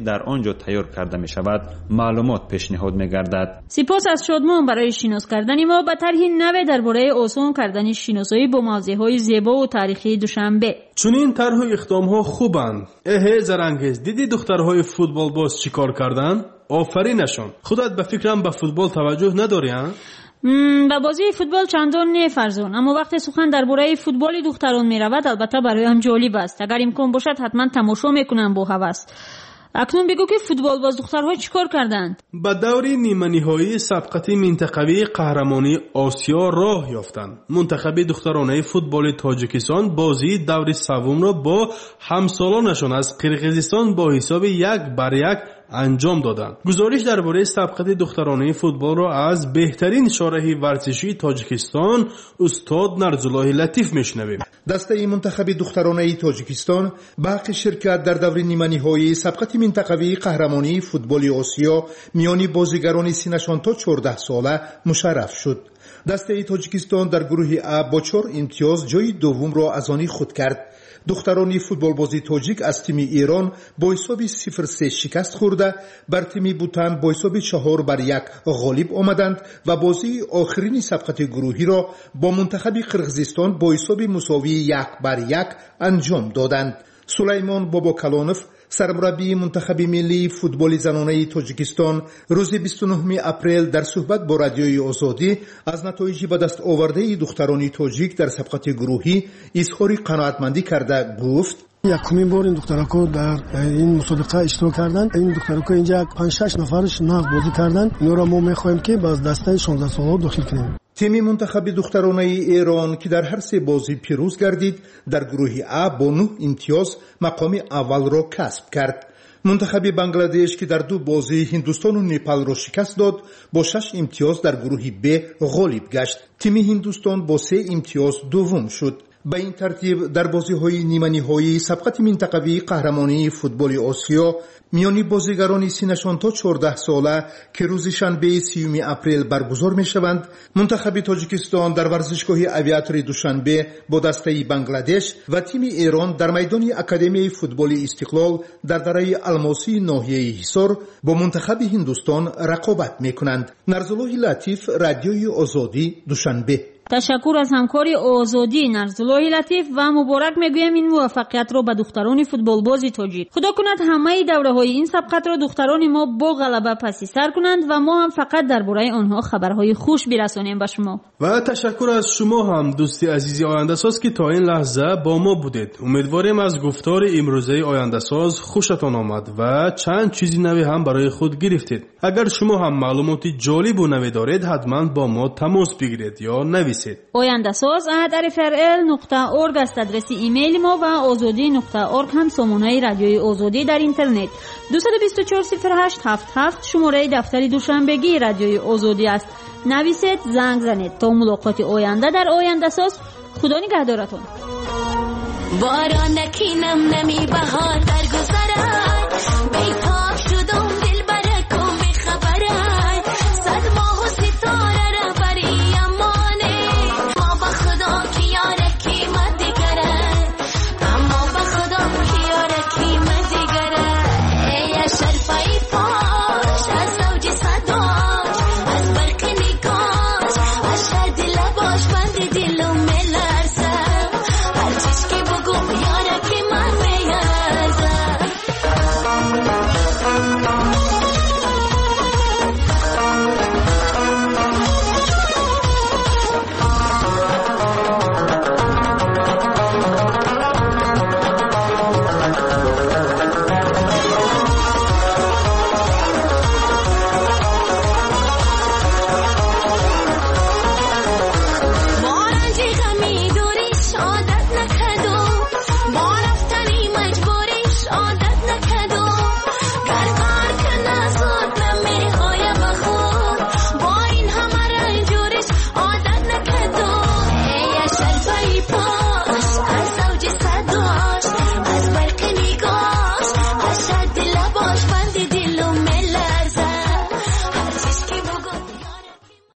در آنجا تیار کرده می شود معلومات پیشنهاد می گردد. سپاس از شادمان برای شناس کردن ما به طرح نو درباره آسان کردن شناسایی با موضوعهای زیبا و تاریخی دوشنبه. چون این طرح و اقدام‌ها خوبند. زرنگیز دیدی دخترهای فوتبال باز چیکار کردن؟ آفرینشون. خودت به فکرم به فوتبال توجه نداری؟ به بازی فوتبال چندان نه فرزان، اما وقتی سخن درباره فوتبال دختران می رود البته برایم جالب است. اگر امکان باشد حتما تماشا میکنم با هوس. اکنون بگو که فوتبال باز دخترها چیکار کردند؟ به دور نیمه نهایی سبقت منتخبی قهرمانی آسیا راه یافتند. منتخب دخترانه فوتبال تاجیکستان بازی دور سوم را با همسالانشان از قرقیزستان با حساب 1-1 انجام دادند. گزارش درباره سبقت دخترانه فوتبال را از بهترین شارح ورزشی تاجیکستان استاد نرزالله لطیف میشنویم. دسته منتخب دخترانه تاجیکستان با حق شرکت در دور نیمه نهایی سبقت منتخبی قهرمانی فوتبال آسیا میان بازیگران سنشان تا 14 ساله مشرف شد. دسته تاجیکستان در گروه ا با 4 امتیاز جای دوم را از آن خود کرد. دخترانی فوتبال بازی تاجیک از تیم ایران با حساب 0-3 شکست خورده بر تیم بوتان با حساب 4-1 غالب آمدند و بازی آخرین سبقت گروهی را با منتخب قرقیزستان با حساب مساوی 1-1 انجام دادند. سلیمان باباکلانوف سرمربی منتخب ملی فوتبال زنانه تاجیکستان روز 29 اپریل در صحبت با رادیوی آزادی از نتایج به دست آورده دختران تاجیک در سبقت گروهی اظهار قناعتمندی کرده گفت: یکمین بار این دخترها در این مسابقه اشتراک کردن. این دخترها اینجا 5-6 نفرش نقد بازی کردن. اینا را ما می‌خوایم که باز دسته 16 ساله داخل کنیم. تیم منتخب دخترانه ایران که در هر 3 بازی پیروز گردید در گروه ا با 9 امتیاز مقام اول را کسب کرد. منتخب بنگلادش که در 2 بازی هندوستان و نپال را شکست داد با 6 امتیاز در گروه ب غالب گشت. تیم هندوستان با 3 امتیاز دوم شد. به این ترتیب در بازی‌های نیمه نهایی سبقت منتخبی قهرمانی فوتبال آسیا میان بازیگران سنشان تا 14 ساله که روز شنبه 30 اپریل برگزار می‌شوند، منتخب تاجیکستان در ورزشگاه اویاتور دوشنبه با دسته بنگلادش و تیم ایران در میدان اکادمی فوتبال استقلال در دره الماسی ناحیه حصار با منتخب هندوستان رقابت می‌کنند. نرزالله لطیف، رادیوی آزادی، دوشنبه. تشکر از همکاری آزادی نرزالله لطیف و مبارک میگویم این موفقیت را به دختران فوتبال بازی تاجیک. خدا کند همه دوره های این سبقت را دختران ما با غلبه پسی سر کنند و ما هم فقط درباره آنها خبرهای خوش برسانیم به شما. و تشکر از شما هم دوستی عزیزی آینده ساز که تا این لحظه با ما بودید. امیدواریم از گفتار امروزه آینده ساز خوشتان آمد و چند چیزی نوی هم برای خود گرفتید. اگر شما هم معلوماتی جالب و نوی دارید حتما با ما تماس بگیرید یا نویسید. آینده ساز @rfrl.org است آدرس ایمیل ما و azadi.org هم سامانه رادیوی آزادی در اینترنت. 224-08-77 شماره دفتر دوشنبگی رادیوی آزادی است. نویسید، زنگ زنید. تا ملاقات آینده در آینده ساز، خدا نگهدارتون. باران نکینم نمی بهار در گذرم